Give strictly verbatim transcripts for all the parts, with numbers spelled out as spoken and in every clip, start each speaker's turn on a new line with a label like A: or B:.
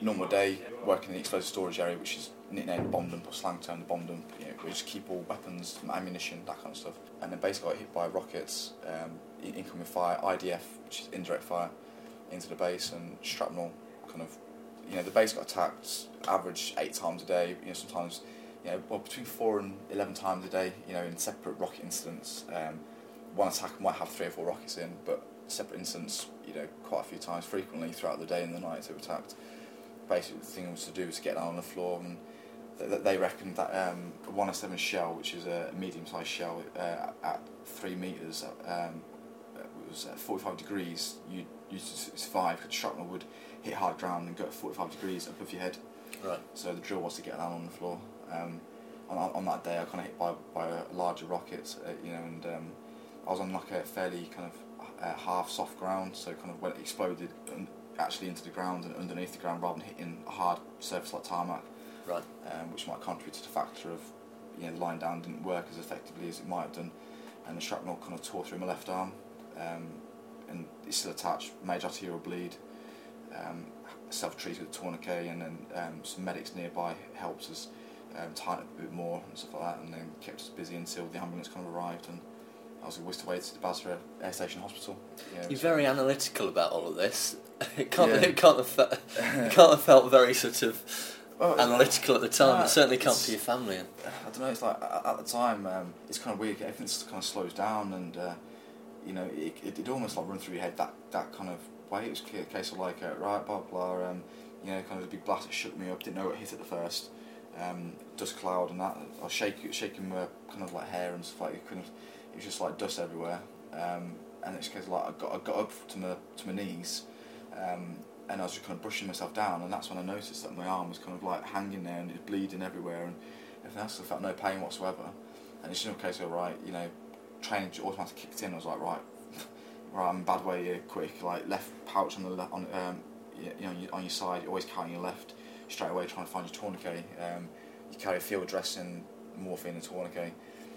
A: normal day, working in the explosive storage area, which is nicknamed the bomb dump, or slang term the bomb dump, you know, we just keep all weapons, ammunition, that kind of stuff. And then basically got hit by rockets, um, incoming fire, I D F, which is indirect fire, into the base, and shrapnel, kind of, you know, the base got attacked average eight times a day, you know, sometimes, you know, well, between four and eleven times a day, you know, in separate rocket incidents. Um, one attack might have three or four rockets in, but separate incidents, you know, quite a few times, frequently throughout the day and the night they were attacked. Basically, the thing was to do was to get down on the floor, and th- they reckoned that um, a one oh seven shell, which is a medium-sized shell uh, at three metres, um, it was at forty-five degrees, you used to survive, because shrapnel would hit hard ground and go at forty-five degrees above your head.
B: Right.
A: So the drill was to get down on the floor. Um, on, on that day, I kind of hit by by a larger rocket, uh, you know, and um, I was on like a fairly kind of uh, half soft ground, so kind of when it exploded and actually into the ground and underneath the ground rather than hitting a hard surface like tarmac.
B: Right.
A: Um, which might contribute to the factor of, you know, the line down didn't work as effectively as it might have done, and the shrapnel kind of tore through my left arm, um, and it's still attached, major arterial bleed, um, self-treated with a tourniquet, and then um, some medics nearby helped us um, tighten up a bit more and stuff like that, and then kept us busy until the ambulance kind of arrived, and I was whisked away to the Basra Air Station Hospital. You know,
B: You're
A: so
B: very analytical about all of this. It can't,
A: Yeah.
B: it can't, have, fe- it can't have felt very sort of
A: well,
B: analytical at the time.
A: uh,
B: It certainly can't
A: it's-
B: for your family. And
A: I don't know, it's like, at at the time, um, it's kind of weird, everything just kind of slows down, and, uh, you know, it, it, it almost like run through your head that, that kind of way. It was a case of like, uh, right, blah, blah, um, you know, kind of a big blast that shook me up, didn't know what hit at the first, um, dust cloud and that, I was shaking, shaking my kind of like hair and stuff like it, kind of, it was just like dust everywhere, um, and it's because like I got, I got up to my, to my knees, um, and I was just kind of brushing myself down, and that's when I noticed that my arm was kind of like hanging there and it was bleeding everywhere and everything else. I felt no pain whatsoever, and it's just a case of, right, you know, training automatically kicked in. I was like, right, right, I'm in a bad way here, quick, like left pouch on the left, on um, you know, on your side, you're always carrying your left, straight away trying to find your tourniquet. Um, you carry a field dressing, morphine and tourniquet.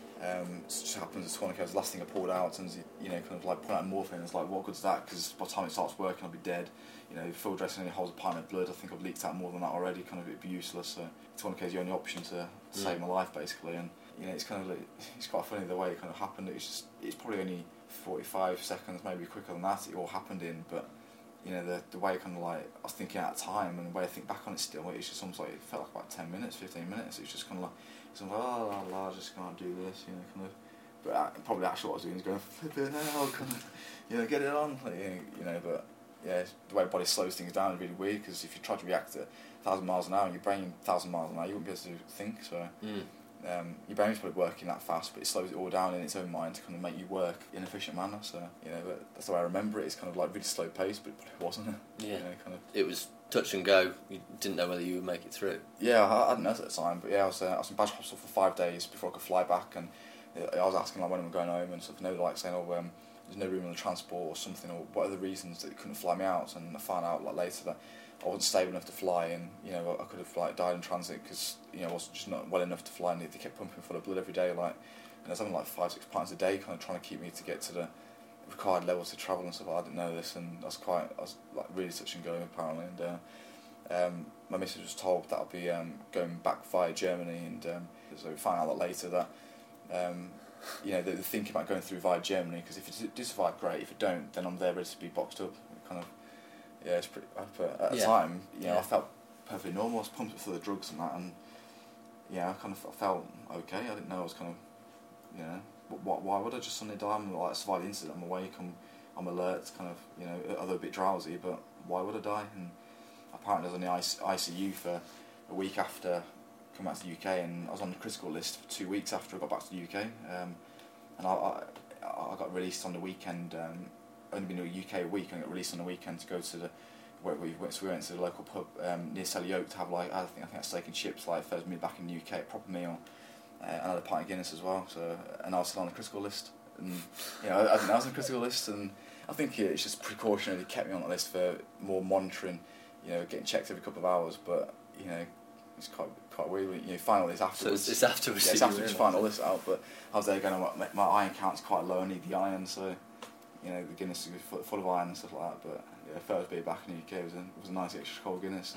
A: Um, it just happens the tourniquet was the last thing I pulled out, and you know, kind of like pulling out morphine. It's like, what good's that? Because by the time it starts working, I'll be dead. You know, field dressing only holds a pint of blood. I think I've leaked out more than that already. Kind of, it'd be useless. So tourniquet is the only option to, to mm. save my life, basically. And you know, it's kind of like, it's quite funny the way it kind of happened. It's just, it's probably only forty-five seconds, maybe quicker than that. It all happened in, but you know, the the way kind of like I was thinking at the time, and the way I think back on it still, it's just almost like it felt like about ten minutes, fifteen minutes. It was just kind of like, it's like, oh, la, la, just can't do this, you know, kind of. But uh, probably actually what I was doing is going, flipping hell, kind of, you know, get it on, like, you know, but yeah, the way the body slows things down is really weird, because if you try to react at a thousand miles an hour, your brain a thousand miles an hour, you wouldn't be able to think. So
B: mm.
A: um, your brain's probably working that fast, but it slows it all down in its own mind to kind of make you work in an efficient manner. So you know, but that's the way I remember it. It's kind of like really slow paced, but it wasn't.
B: Yeah,
A: you know, kind of.
B: It was touch and go. You didn't know whether you would make it through.
A: Yeah, I, I didn't know at the time, but yeah, I was uh, I was in Basra Hospital for five days before I could fly back, and I was asking like when am I going home and stuff, and they were like saying, oh, um, there's no room on the transport or something, or what are the reasons that they couldn't fly me out. And I found out like later that I wasn't stable enough to fly, and you know, I could have like died in transit because you know I was just not well enough to fly, and they kept pumping full of blood every day, like, and I was having like five six pints a day, kind of trying to keep me to get to the required levels to travel and stuff. I didn't know this, and I was quite I was like really touch and go apparently, and uh, um, my missus was told that I'll be um, going back via Germany, and um, so we found out that later that. Um, you know, they're thinking about going through via Germany, because if you do survive, great. If you don't, then I'm there ready to be boxed up. Kind of, yeah, it's pretty. But at the
B: yeah.
A: time, you know,
B: yeah.
A: I felt perfectly normal. I was pumped for the drugs and that, and yeah, I kind of I felt okay. I didn't know I was kind of, you know, why, why would I just suddenly die? I'm like, I survived the incident. I'm awake. I'm, I'm alert. Kind of, you know, although a bit drowsy, but why would I die? And apparently, I was on the I C U for a week after. Come back to the U K, and I was on the critical list for two weeks after I got back to the U K, um, and I, I I got released on the weekend. Um, only been in the U K a week, and I got released on the weekend to go to the where we went. So we went to the local pub um, near Selly Oak to have like I think I think that's steak and chips, like first meal back in the U K, a proper meal, uh, and I had a pint of Guinness as well. So and I was still on the critical list, and you know I, I didn't know I was on the critical list, and I think it's just precautionary. They kept me on the list for more monitoring, you know, getting checked every couple of hours, but you know. It's quite quite weird. You know, find all this afterwards.
B: So it's, it's afterwards.
A: Yeah, it's afterwards you find all this out. But I was there going, my, my iron count's quite low. I need the iron, so you know, the Guinness is full, full of iron and stuff like that. But yeah, first beer back in the U K was a, it was a nice extra cold Guinness.